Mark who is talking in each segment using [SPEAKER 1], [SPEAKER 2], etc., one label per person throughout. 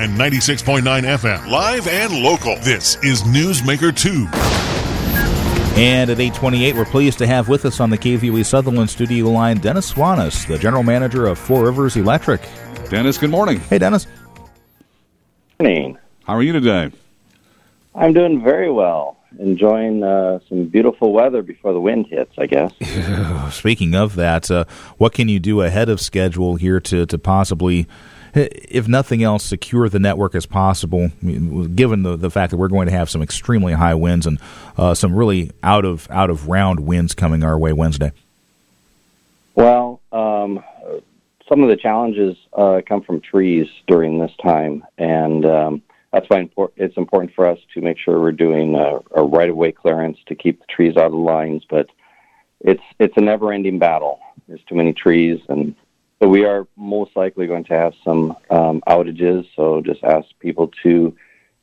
[SPEAKER 1] and 96.9 FM. Live and local. This is Newsmaker 2.
[SPEAKER 2] And at 8:28, we're pleased to have with us on the KVOE Sutherland studio line Dennis Swanes, the general manager of Four Rivers Electric.
[SPEAKER 3] Dennis, good morning.
[SPEAKER 2] Hey, Dennis.
[SPEAKER 4] Good morning.
[SPEAKER 3] How are you today?
[SPEAKER 4] I'm doing very well. Enjoying some beautiful weather before the wind hits, I guess.
[SPEAKER 2] Speaking of that, what can you do ahead of schedule here to possibly, if nothing else, secure the network as possible, given the fact that we're going to have some extremely high winds and some really out of round winds coming our way Wednesday?
[SPEAKER 4] Well, some of the challenges come from trees during this time, and that's why it's important for us to make sure we're doing a right-of-way clearance to keep the trees out of the lines. But it's a never-ending battle. There's too many trees, and so we are most likely going to have some outages. So just ask people to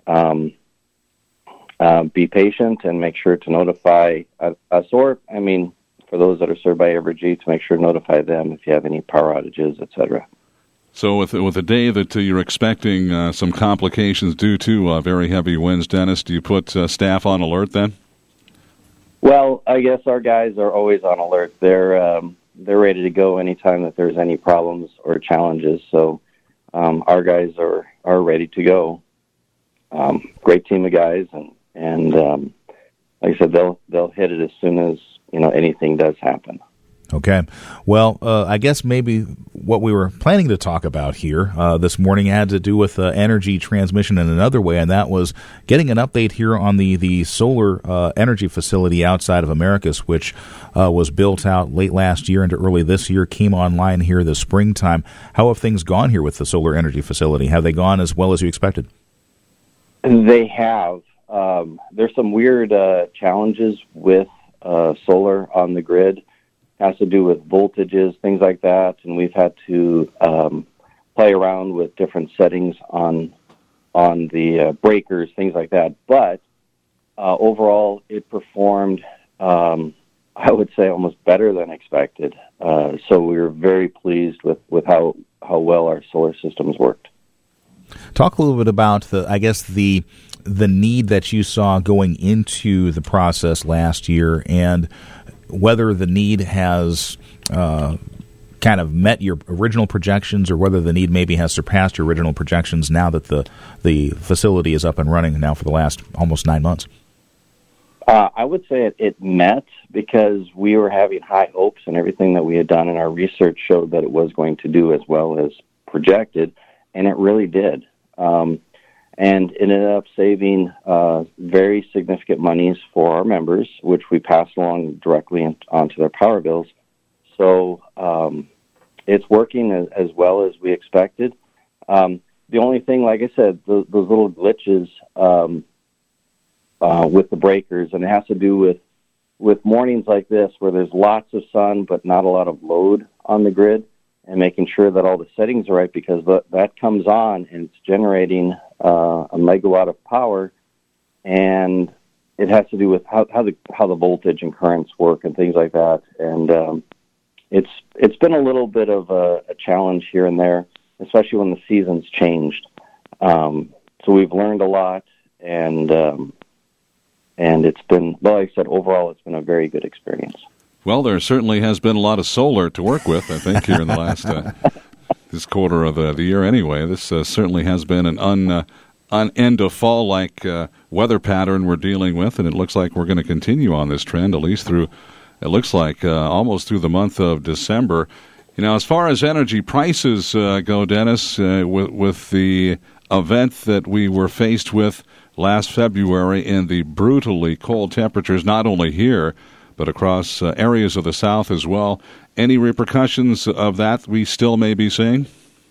[SPEAKER 4] be patient and make sure to notify us, or for those that are served by Evergy, to make sure to notify them if you have any power outages, etc.
[SPEAKER 3] So with a day that you're expecting some complications due to very heavy winds, Dennis, do you put staff on alert then?
[SPEAKER 4] Well, I guess our guys are always on alert. They're ready to go anytime that there's any problems or challenges. So our guys are ready to go. Great team of guys, and like I said, they'll hit it as soon as anything does happen.
[SPEAKER 2] Okay. Well, I guess maybe what we were planning to talk about here this morning had to do with energy transmission in another way, and that was getting an update here on the solar energy facility outside of Americus, which was built out late last year into early this year, came online here this springtime. How have things gone here with the solar energy facility? Have they gone as well as you expected?
[SPEAKER 4] They have. There's some weird challenges with solar on the grid. Has to do with voltages, things like that, and we've had to play around with different settings on the breakers, things like that. But overall, it performed, I would say, almost better than expected. So we were very pleased with how well our solar systems worked.
[SPEAKER 2] Talk a little bit about the need that you saw going into the process last year, and whether the need has kind of met your original projections, or whether the need maybe has surpassed your original projections now that the facility is up and running now for the last almost 9 months.
[SPEAKER 4] I would say it met, because we were having high hopes, and everything that we had done in our research showed that it was going to do as well as projected, and it really did. And it ended up saving very significant monies for our members, which we passed along directly onto their power bills. So it's working as well as we expected. The only thing, like I said, those little glitches with the breakers, and it has to do with mornings like this where there's lots of sun but not a lot of load on the grid, and making sure that all the settings are right, because that comes on and it's generating a megawatt of power, and it has to do with how the voltage and currents work and things like that. And it's been a little bit of a challenge here and there, especially when the seasons changed. So we've learned a lot, and it's been, well, like I said, overall it's been a very good experience.
[SPEAKER 3] Well, there certainly has been a lot of solar to work with, I think, here in the last this quarter of the year anyway. This certainly has been an end-of-fall-like weather pattern we're dealing with, and it looks like we're going to continue on this trend, at least through, it looks like, almost through the month of December. As far as energy prices go, Dennis, with the event that we were faced with last February in the brutally cold temperatures, not only here, but across areas of the South as well. Any repercussions of that we still may be seeing?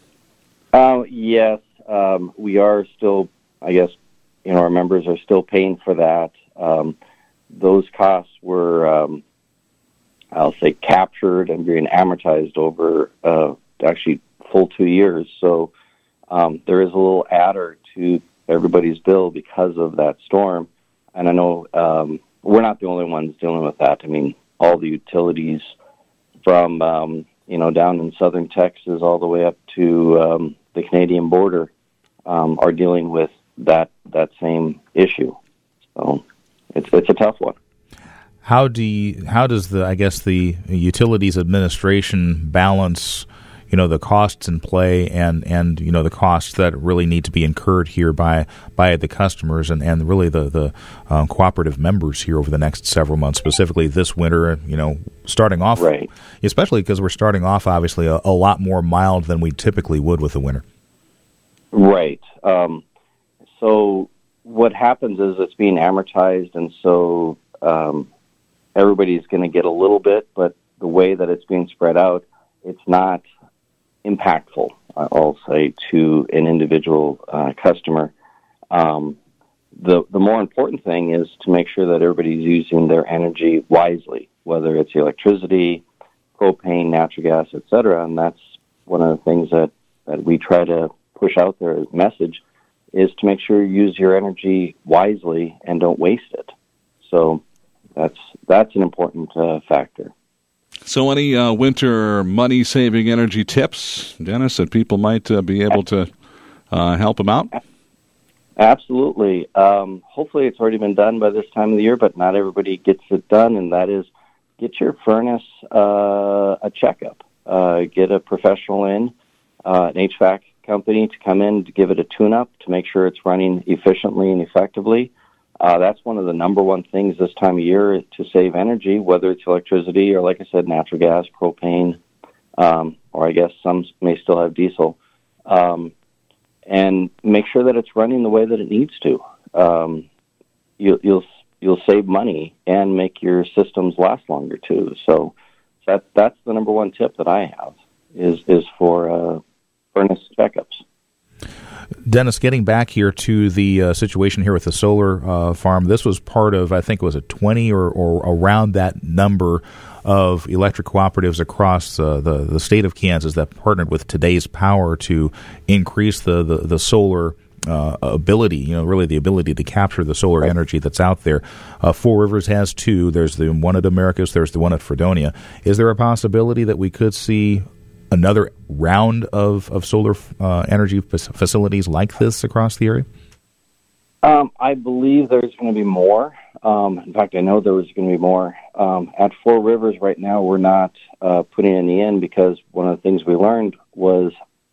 [SPEAKER 4] Yes, we are still, I guess, our members are still paying for that. Those costs were, I'll say, captured and being amortized over actually full 2 years. So there is a little adder to everybody's bill because of that storm. And I know we're not the only ones dealing with that. I mean, all the utilities from, down in southern Texas all the way up to the Canadian border are dealing with that same issue. So it's a tough one.
[SPEAKER 2] How does the Utilities Administration balance, the costs in play and the costs that really need to be incurred here by the customers and really the cooperative members here over the next several months, specifically this winter, starting off,
[SPEAKER 4] right,
[SPEAKER 2] especially because we're starting off obviously a lot more mild than we typically would with the winter.
[SPEAKER 4] Right. So what happens is it's being amortized, and so everybody's going to get a little bit, but the way that it's being spread out, it's not impactful, I'll say, to an individual customer. The more important thing is to make sure that everybody's using their energy wisely, whether it's electricity, propane, natural gas, etc. And that's one of the things that we try to push out there as a message, is to make sure you use your energy wisely and don't waste it. So that's an important factor.
[SPEAKER 3] So any winter money-saving energy tips, Dennis, that people might be able to help them out?
[SPEAKER 4] Absolutely. Hopefully it's already been done by this time of the year, but not everybody gets it done, and that is get your furnace a checkup. Get a professional in, an HVAC company to come in to give it a tune-up to make sure it's running efficiently and effectively. That's one of the number one things this time of year to save energy, whether it's electricity or, like I said, natural gas, propane, or I guess some may still have diesel. And make sure that it's running the way that it needs to. You'll save money and make your systems last longer too. So that's the number one tip that I have is for furnace checkups.
[SPEAKER 2] Dennis, getting back here to the situation here with the solar farm, this was part of, I think, was it 20 or around that number of electric cooperatives across the state of Kansas that partnered with Today's Power to increase the solar ability, really the ability to capture the solar energy that's out there. Four Rivers has two. There's the one at Americus. There's the one at Fredonia. Is there a possibility that we could see another round of solar energy facilities like this across the area?
[SPEAKER 4] I believe there's going to be more. In fact, I know there was going to be more. At Four Rivers right now, we're not putting any in because one of the things we learned was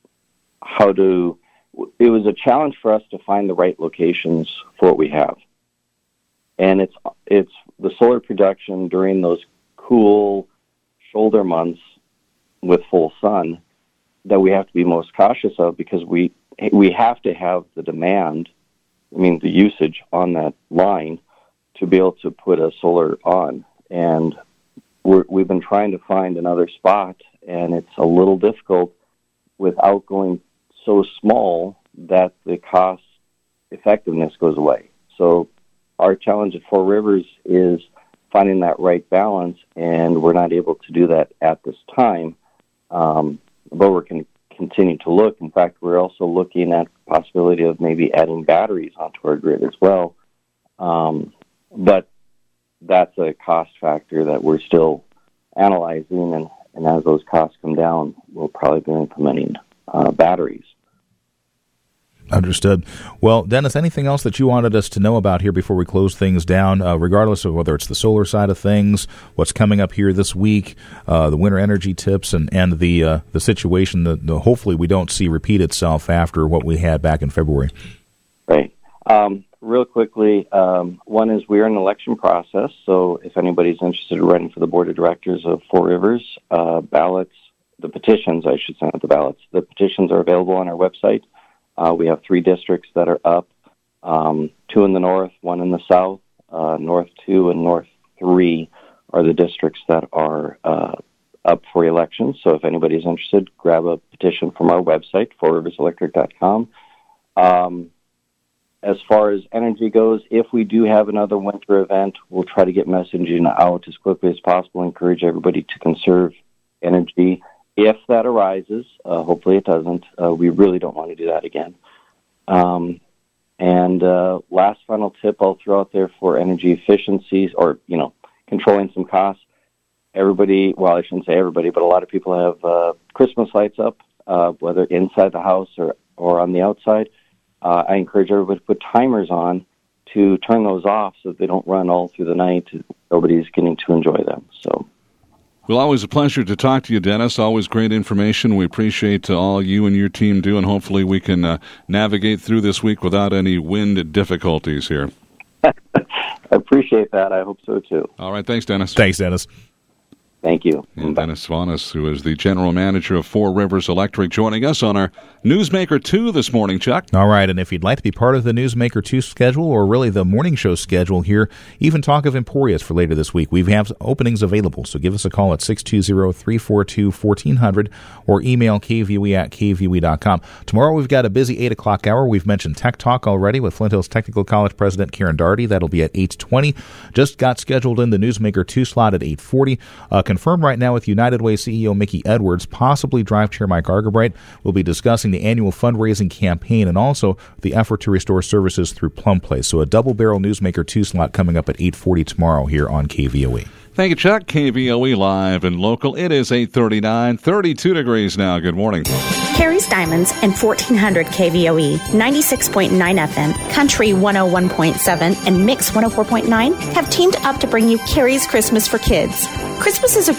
[SPEAKER 4] it was a challenge for us to find the right locations for what we have. And it's the solar production during those cool shoulder months with full sun that we have to be most cautious of, because we have to have the demand, the usage on that line to be able to put a solar on. And we've been trying to find another spot, and it's a little difficult without going so small that the cost effectiveness goes away. So our challenge at Four Rivers is finding that right balance, and we're not able to do that at this time. But we're going to continue to look. In fact, we're also looking at the possibility of maybe adding batteries onto our grid as well. But that's a cost factor that we're still analyzing, and as those costs come down, we'll probably be implementing batteries.
[SPEAKER 2] Understood. Well, Dennis, anything else that you wanted us to know about here before we close things down, regardless of whether it's the solar side of things, what's coming up here this week, the winter energy tips, and the situation that hopefully we don't see repeat itself after what we had back in February?
[SPEAKER 4] Right. Real quickly, one is we're in an election process, so if anybody's interested in running for the board of directors of Four Rivers, ballots, the petitions, I should say, not the ballots, the petitions are available on our website. We have 3 districts that are up, 2 in the north, 1 in the south. North 2 and North 3 are the districts that are up for election. So if anybody's interested, grab a petition from our website, fourriverselectric.com. As far as energy goes, if we do have another winter event, we'll try to get messaging out as quickly as possible, encourage everybody to conserve energy. If that arises, hopefully it doesn't, we really don't want to do that again. And last final tip I'll throw out there for energy efficiencies or, controlling some costs. Everybody, well, I shouldn't say everybody, but a lot of people have Christmas lights up, whether inside the house or on the outside. I encourage everybody to put timers on to turn those off so that they don't run all through the night. Nobody's getting to enjoy them. So,
[SPEAKER 3] well, always a pleasure to talk to you, Dennis. Always great information. We appreciate all you and your team do, and hopefully we can navigate through this week without any wind difficulties here.
[SPEAKER 4] I appreciate that. I hope so, too.
[SPEAKER 3] All right. Thanks, Dennis.
[SPEAKER 2] Thanks, Dennis.
[SPEAKER 4] Thank you.
[SPEAKER 3] And Dennis Vanas, who is the general manager of Four Rivers Electric, joining us on our Newsmaker 2 this morning, Chuck.
[SPEAKER 2] All right, and if you'd like to be part of the Newsmaker 2 schedule, or really the morning show schedule here, even talk of Emporius for later this week. We have openings available, so give us a call at 620-342-1400 or email kvoe@kvoe.com. Tomorrow we've got a busy 8 o'clock hour. We've mentioned Tech Talk already with Flint Hills Technical College President Karen Daugherty. That'll be at 8:20. Just got scheduled in the Newsmaker 2 slot at 8:40. Confirmed right now with United Way CEO Mickey Edwards, possibly Drive Chair Mike Argabright. We'll be discussing the annual fundraising campaign and also the effort to restore services through Plum Place. So a double-barrel Newsmaker 2 slot coming up at 8:40 tomorrow here on KVOE.
[SPEAKER 3] Thank you, Chuck. KVOE live and local. It is 8:39, 32 degrees now. Good morning.
[SPEAKER 5] Carrie's Diamonds and 1400 KVOE, 96.9 FM, Country 101.7, and Mix 104.9 have teamed up to bring you Carrie's Christmas for Kids. Christmas is a